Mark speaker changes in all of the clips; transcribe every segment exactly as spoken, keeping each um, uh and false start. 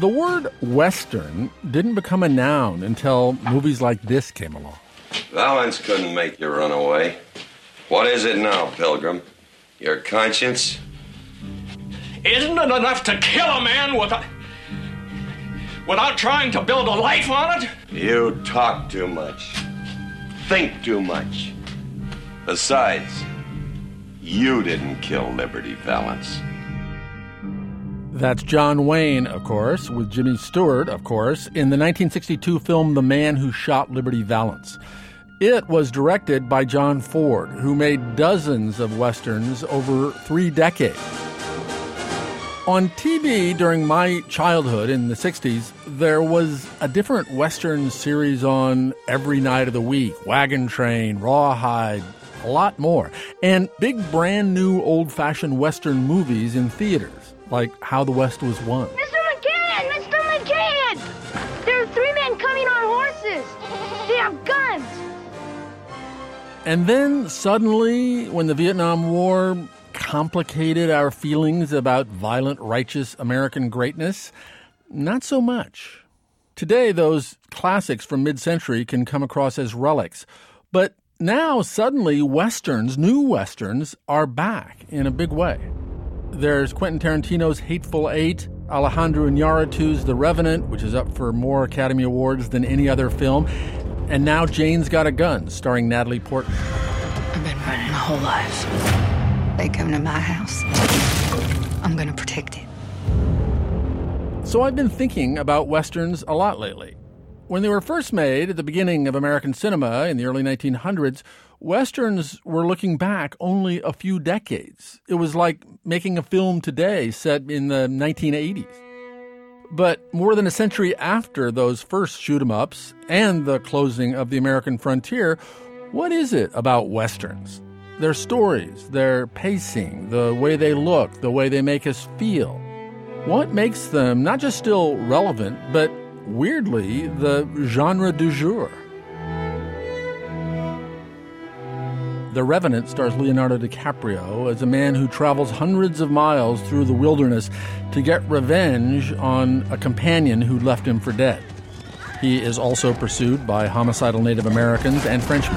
Speaker 1: The word Western didn't become a noun until movies like this came along.
Speaker 2: Valance couldn't make you run away. What is it now, Pilgrim? Your conscience?
Speaker 3: Isn't it enough to kill a man without, without trying to build a life on it?
Speaker 2: You talk too much. Think too much. Besides, you didn't kill Liberty Valance.
Speaker 1: That's John Wayne, of course, with Jimmy Stewart, of course, in the nineteen sixty-two film The Man Who Shot Liberty Valance. It was directed by John Ford, who made dozens of Westerns over three decades. On T V during my childhood in the sixties, there was a different Western series on every night of the week. Wagon Train, Rawhide, a lot more. And big brand new old-fashioned Western movies in theaters, like How the West Was Won.
Speaker 4: Mister McCann! Mister McCann! There are three men coming on horses. They have guns.
Speaker 1: And then suddenly, when the Vietnam War complicated our feelings about violent, righteous American greatness, not so much. Today, those classics from mid-century can come across as relics. But now, suddenly, Westerns, new Westerns, are back in a big way. There's Quentin Tarantino's Hateful Eight, Alejandro Iñárritu's The Revenant, which is up for more Academy Awards than any other film, and now Jane's Got a Gun, starring Natalie Portman.
Speaker 5: I've been running my whole life. They come to my house. I'm going to protect it.
Speaker 1: So I've been thinking about Westerns a lot lately. When they were first made at the beginning of American cinema in the early nineteen hundreds, Westerns were looking back only a few decades. It was like making a film today set in the nineteen eighties. But more than a century after those first shoot-'em-ups and the closing of the American frontier, what is it about Westerns? Their stories, their pacing, the way they look, the way they make us feel. What makes them not just still relevant, but weirdly, the genre du jour? The Revenant stars Leonardo DiCaprio as a man who travels hundreds of miles through the wilderness to get revenge on a companion who left him for dead. He is also pursued by homicidal Native Americans and Frenchmen.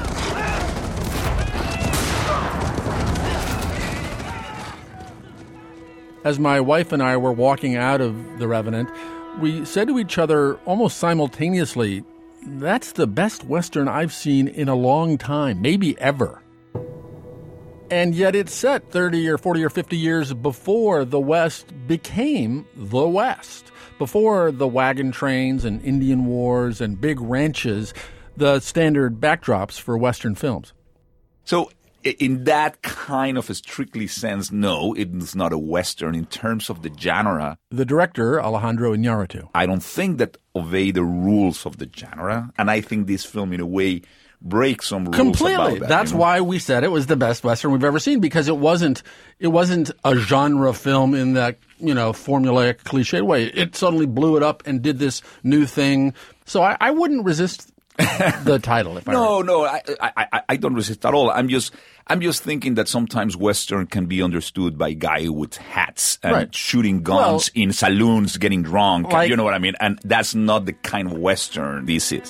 Speaker 1: As my wife and I were walking out of The Revenant, we said to each other almost simultaneously, "That's the best Western I've seen in a long time, maybe ever." And yet it's set thirty or forty or fifty years before the West became the West, before the wagon trains and Indian wars and big ranches, the standard backdrops for Western films.
Speaker 6: So in that kind of a strictly sense, no, it's not a Western in terms of the genre.
Speaker 1: The director, Alejandro Iñárritu.
Speaker 6: I don't think that obey the rules of the genre, and I think this film, in a way, breaks some rules
Speaker 1: Completely.
Speaker 6: about that.
Speaker 1: That's
Speaker 6: you know?
Speaker 1: why we said it was the best Western we've ever seen, because it wasn't it wasn't a genre film in that, you know, formulaic, cliched way. It suddenly blew it up and did this new thing. So I, I wouldn't resist the title. If I
Speaker 6: no,
Speaker 1: were.
Speaker 6: no, I, I, I don't resist at all. I'm just, I'm just thinking that sometimes Western can be understood by guy with hats and
Speaker 1: right.
Speaker 6: shooting guns well, in saloons, getting drunk.
Speaker 1: Like,
Speaker 6: you know what I mean? And that's not the kind of Western this is.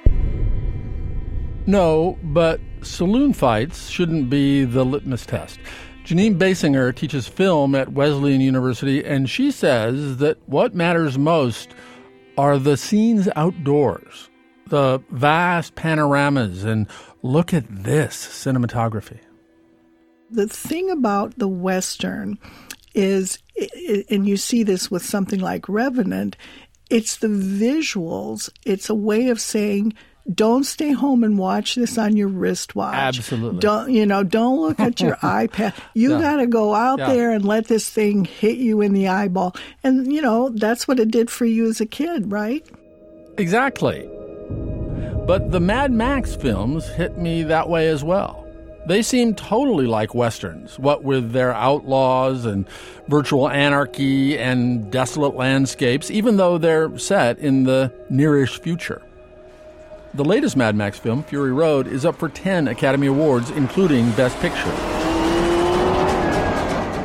Speaker 1: No, but saloon fights shouldn't be the litmus test. Janine Basinger teaches film at Wesleyan University, and she says that what matters most are the scenes outdoors, the vast panoramas, and look at this cinematography.
Speaker 7: The thing about the Western is, and you see this with something like Revenant, it's the visuals. It's a way of saying, don't stay home and watch this on your wristwatch.
Speaker 1: Absolutely.
Speaker 7: Don't, you know, don't look at your iPad. You
Speaker 1: yeah. got
Speaker 7: to go out
Speaker 1: yeah.
Speaker 7: there and let this thing hit you in the eyeball. And, you know, that's what it did for you as a kid, right?
Speaker 1: Exactly. But the Mad Max films hit me that way as well. They seem totally like Westerns, what with their outlaws and virtual anarchy and desolate landscapes, even though they're set in the nearish future. The latest Mad Max film, Fury Road, is up for ten Academy Awards, including Best Picture.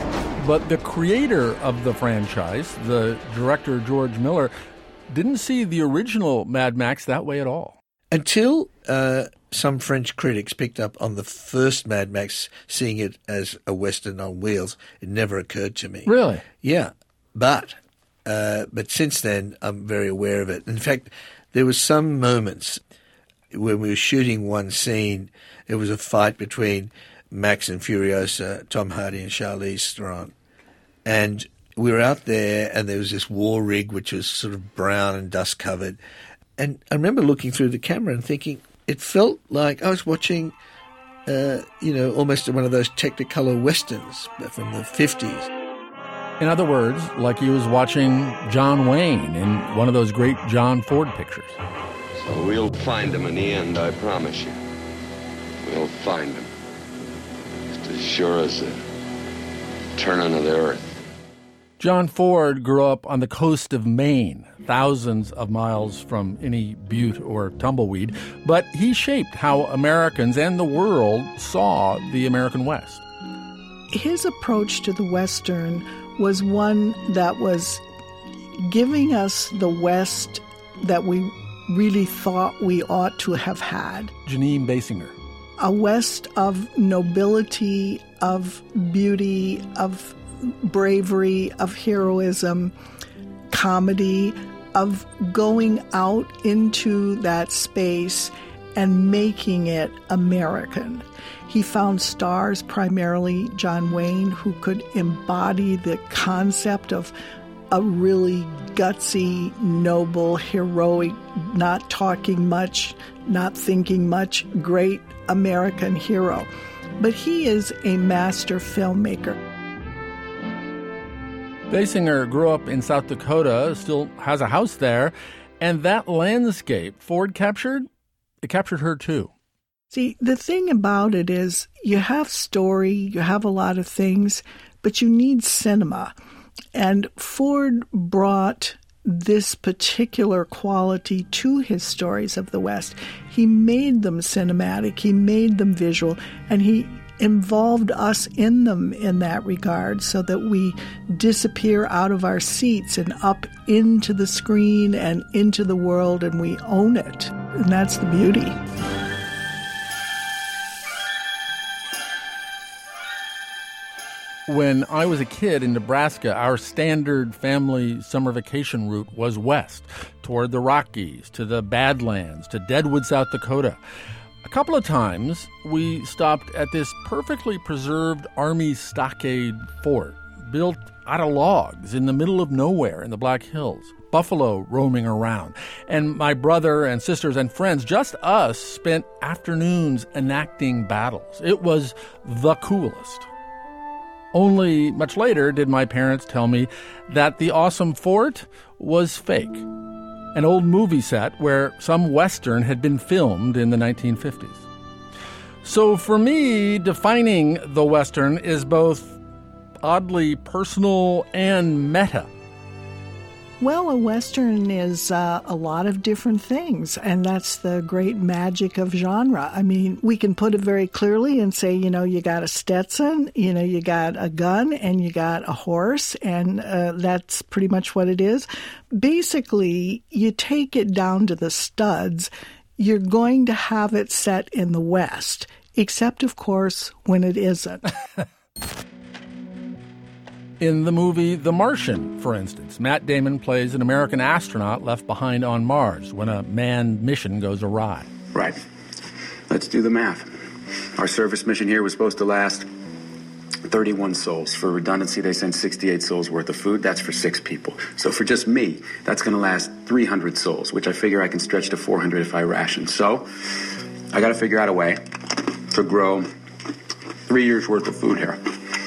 Speaker 1: But the creator of the franchise, the director George Miller, didn't see the original Mad Max that way at all.
Speaker 8: Until uh, some French critics picked up on the first Mad Max, seeing it as a Western on wheels, it never occurred to me.
Speaker 1: Really?
Speaker 8: Yeah. But uh, but since then, I'm very aware of it. In fact, there were some moments when we were shooting one scene, it was a fight between Max and Furiosa, Tom Hardy and Charlize Theron. And we were out there and there was this war rig which was sort of brown and dust covered. And I remember looking through the camera and thinking it felt like I was watching, uh, you know, almost one of those Technicolor westerns from the fifties.
Speaker 1: In other words, like he was watching John Wayne in one of those great John Ford pictures.
Speaker 2: So we'll find them in the end, I promise you. We'll find them. Just as sure as the turning of the earth.
Speaker 1: John Ford grew up on the coast of Maine, thousands of miles from any butte or tumbleweed, but he shaped how Americans and the world saw the American West.
Speaker 7: His approach to the Western was one that was giving us the West that we really thought we ought to have had.
Speaker 1: Janine Basinger.
Speaker 7: A West of nobility, of beauty, of bravery, of heroism, comedy, of going out into that space and making it American. He found stars, primarily John Wayne, who could embody the concept of a really gutsy, noble, heroic, not talking much, not thinking much, great American hero. But he is a master filmmaker.
Speaker 1: Basinger grew up in South Dakota, still has a house there, and that landscape Ford captured, it captured her too.
Speaker 7: See, the thing about it is you have story, you have a lot of things, but you need cinema. And Ford brought this particular quality to his stories of the West. He made them cinematic, he made them visual, and he involved us in them in that regard so that we disappear out of our seats and up into the screen and into the world, and we own it. And that's the beauty.
Speaker 1: When I was a kid in Nebraska, our standard family summer vacation route was west, toward the Rockies, to the Badlands, to Deadwood, South Dakota. A couple of times, we stopped at this perfectly preserved Army stockade fort, built out of logs in the middle of nowhere in the Black Hills. Buffalo roaming around. And my brother and sisters and friends, just us, spent afternoons enacting battles. It was the coolest. Only much later did my parents tell me that the awesome fort was fake. An old movie set where some Western had been filmed in the nineteen fifties. So for me, defining the Western is both oddly personal and meta.
Speaker 7: Well, a Western is uh, a lot of different things, and that's the great magic of genre. I mean, we can put it very clearly and say, you know, you got a Stetson, you know, you got a gun, and you got a horse, and uh, that's pretty much what it is. Basically, you take it down to the studs, you're going to have it set in the West, except, of course, when it isn't.
Speaker 1: In the movie The Martian, for instance, Matt Damon plays an American astronaut left behind on Mars when a manned mission goes awry.
Speaker 9: Right. Let's do the math. Our service mission here was supposed to last thirty-one souls. For redundancy, they sent sixty-eight souls worth of food. That's for six people. So for just me, that's going to last three hundred souls, which I figure I can stretch to four hundred if I ration. So I got to figure out a way to grow three years worth of food here.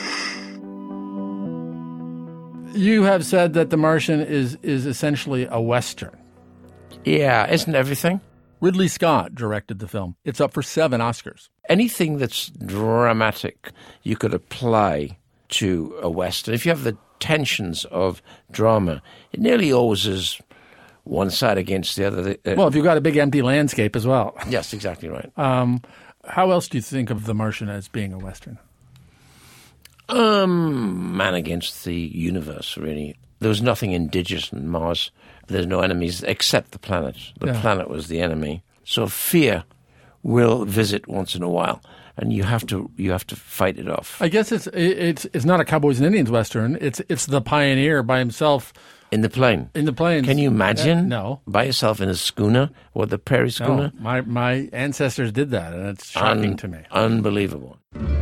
Speaker 1: You have said that The Martian is, is essentially a Western.
Speaker 10: Yeah, isn't everything?
Speaker 1: Ridley Scott directed the film. It's up for seven Oscars.
Speaker 10: Anything that's dramatic you could apply to a Western. If you have the tensions of drama, it nearly always is one side against the other. Uh,
Speaker 1: well, if you've got a big empty landscape as well.
Speaker 10: Yes, exactly right.
Speaker 1: Um, how else do you think of The Martian as being a Western?
Speaker 10: Um, man against the universe, really. There was nothing indigenous in Mars. There's no enemies except the planet. The
Speaker 1: Yeah.
Speaker 10: planet was the enemy. So fear will visit once in a while, and you have to you have to fight it off.
Speaker 1: I guess it's it's it's not a Cowboys and Indians Western. It's it's the pioneer by himself
Speaker 10: In the plane.
Speaker 1: in the plains.
Speaker 10: Can you imagine?
Speaker 1: Uh, no.
Speaker 10: By yourself in a schooner or the prairie schooner?
Speaker 1: No, my my ancestors did that, and it's shocking
Speaker 10: Un-
Speaker 1: to me.
Speaker 10: Unbelievable.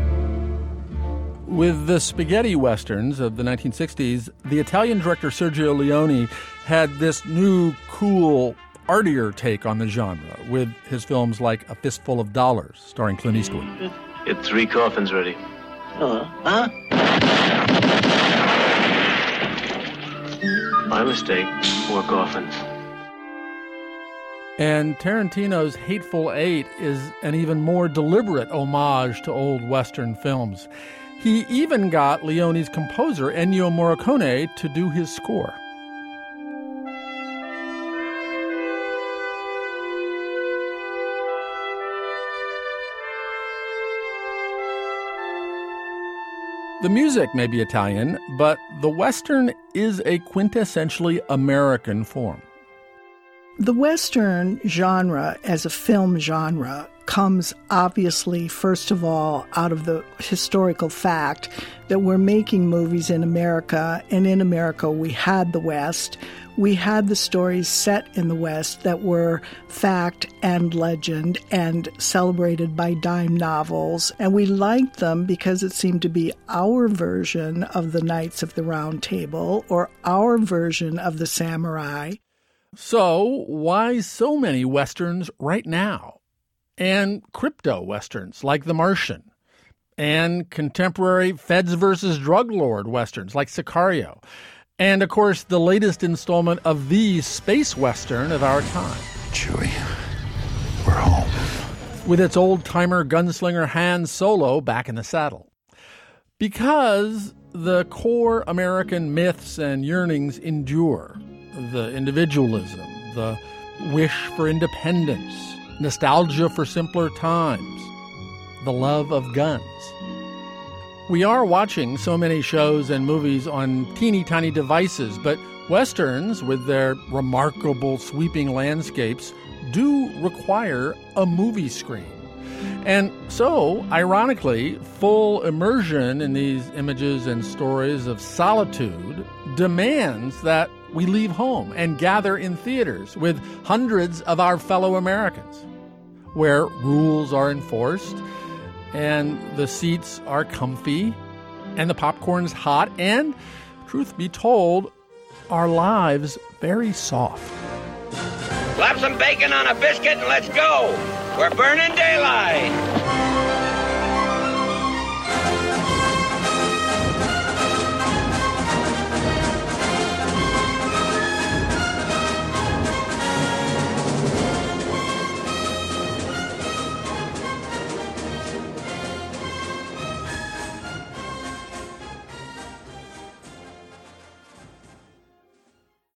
Speaker 1: With the spaghetti westerns of the nineteen sixties, the Italian director Sergio Leone had this new, cool, artier take on the genre with his films like A Fistful of Dollars, starring Clint Eastwood.
Speaker 11: Get three coffins ready.
Speaker 12: Uh, huh?
Speaker 11: My mistake. Four coffins.
Speaker 1: And Tarantino's Hateful Eight is an even more deliberate homage to old Western films. He even got Leone's composer, Ennio Morricone, to do his score. The music may be Italian, but the Western is a quintessentially American form.
Speaker 7: The Western genre as a film genre comes obviously, first of all, out of the historical fact that we're making movies in America, and in America we had the West. We had the stories set in the West that were fact and legend and celebrated by dime novels, and we liked them because it seemed to be our version of the Knights of the Round Table or our version of the samurai.
Speaker 1: So, why so many Westerns right now? And crypto-Westerns like The Martian. And contemporary Feds versus Drug Lord Westerns like Sicario. And, of course, the latest installment of the space Western of our time.
Speaker 6: Chewie, we're home.
Speaker 1: With its old-timer gunslinger Han Solo back in the saddle. Because the core American myths and yearnings endure. The individualism, the wish for independence, nostalgia for simpler times, the love of guns. We are watching so many shows and movies on teeny tiny devices, but Westerns, with their remarkable sweeping landscapes, do require a movie screen. And so, ironically, full immersion in these images and stories of solitude demands that we leave home and gather in theaters with hundreds of our fellow Americans, where rules are enforced and the seats are comfy and the popcorn's hot and, truth be told, our lives very soft.
Speaker 12: Slap some bacon on a biscuit and let's go. We're burning daylight.